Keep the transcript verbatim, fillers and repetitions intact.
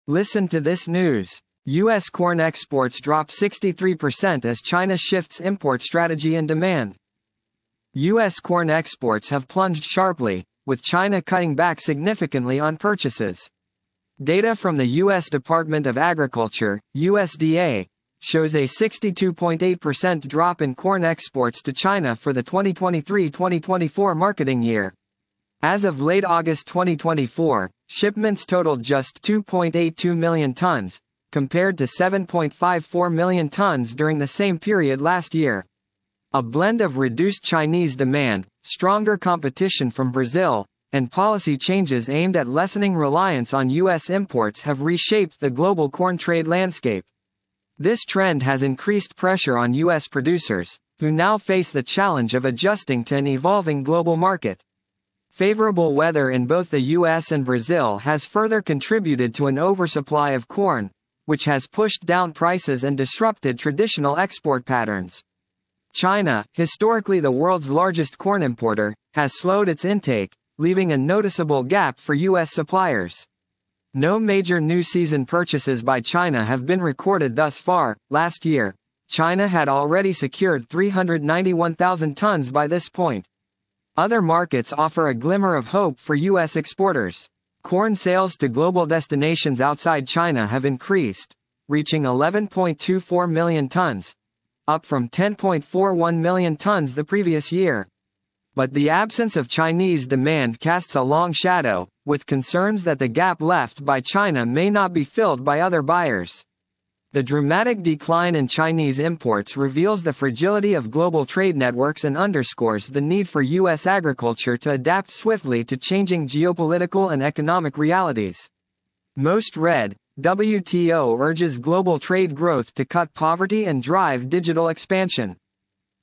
Listen to this news. U S corn exports drop sixty-three percent as China shifts import strategy and demand. U S corn exports have plunged sharply, with China cutting back significantly on purchases. Data from the U S Department of Agriculture, U S D A, shows a sixty-two point eight percent drop in corn exports to China for the twenty twenty-three twenty twenty-four marketing year. As of late August twenty twenty-four, shipments totaled just two point eight two million tons, compared to seven point five four million tons during the same period last year. A blend of reduced Chinese demand, stronger competition from Brazil, and policy changes aimed at lessening reliance on U S imports have reshaped the global corn trade landscape. This trend has increased pressure on U S producers, who now face the challenge of adjusting to an evolving global market. Favorable weather in both the U S and Brazil has further contributed to an oversupply of corn, which has pushed down prices and disrupted traditional export patterns. China, historically the world's largest corn importer, has slowed its intake, leaving a noticeable gap for U S suppliers. No major new season purchases by China have been recorded thus far. Last year, China had already secured three hundred ninety-one thousand tons by this point. Other markets offer a glimmer of hope for U S exporters. Corn sales to global destinations outside China have increased, reaching eleven point two four million tons, up from ten point four one million tons the previous year. But the absence of Chinese demand casts a long shadow, with concerns that the gap left by China may not be filled by other buyers. The dramatic decline in Chinese imports reveals the fragility of global trade networks and underscores the need for U S agriculture to adapt swiftly to changing geopolitical and economic realities. Most read, W T O urges global trade growth to cut poverty and drive digital expansion.